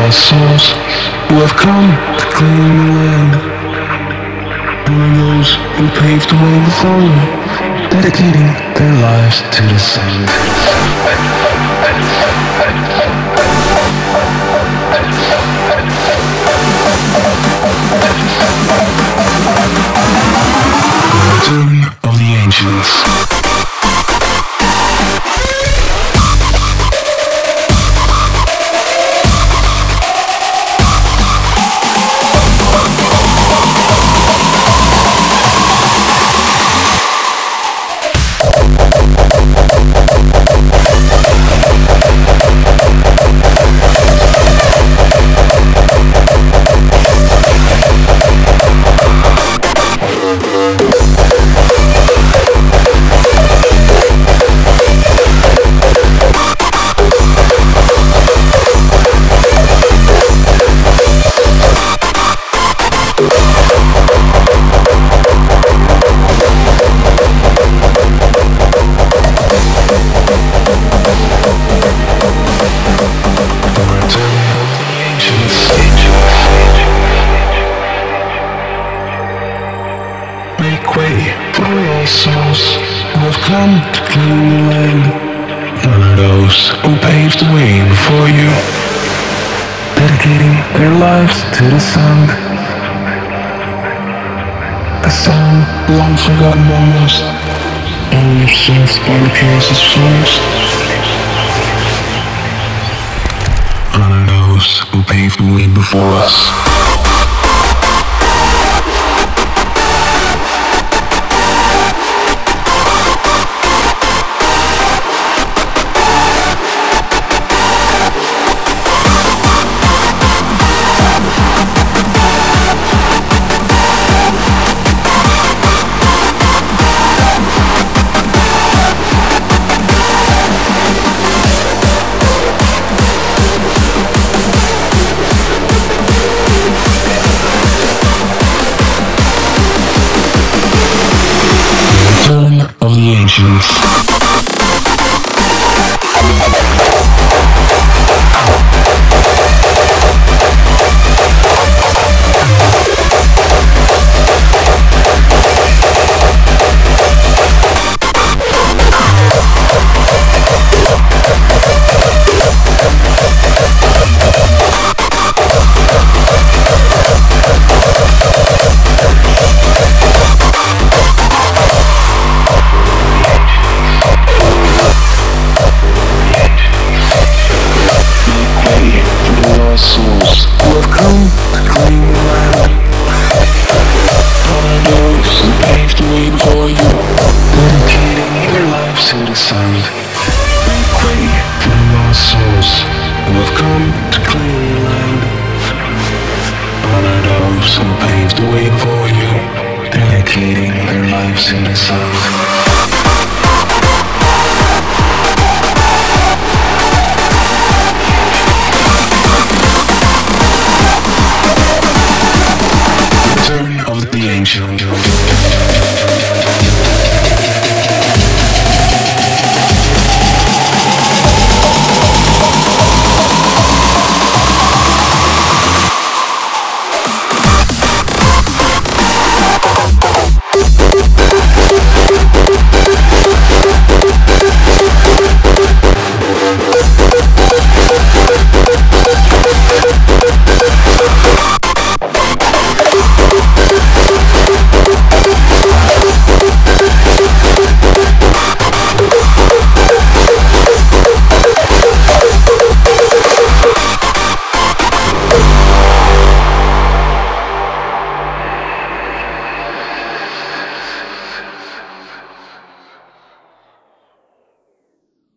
lost souls who have come to claim the land. Honor those who paved the way before you, dedicating their lives to the sun. The return of the ancients. Make way for all souls who have come to claim the land. Honor those who paved the way before you, dedicating their lives to the sun. A song long forgotten almost, only observed by the purest souls. Honor those who paved the way before us. Of the ancients. Souls who have come to claim the land. Honor those who paved the way before you, dedicating their lives to the sun. Make way for the lost souls who have come to claim the land. Honor those who paved the way before you, dedicating their lives to the sun.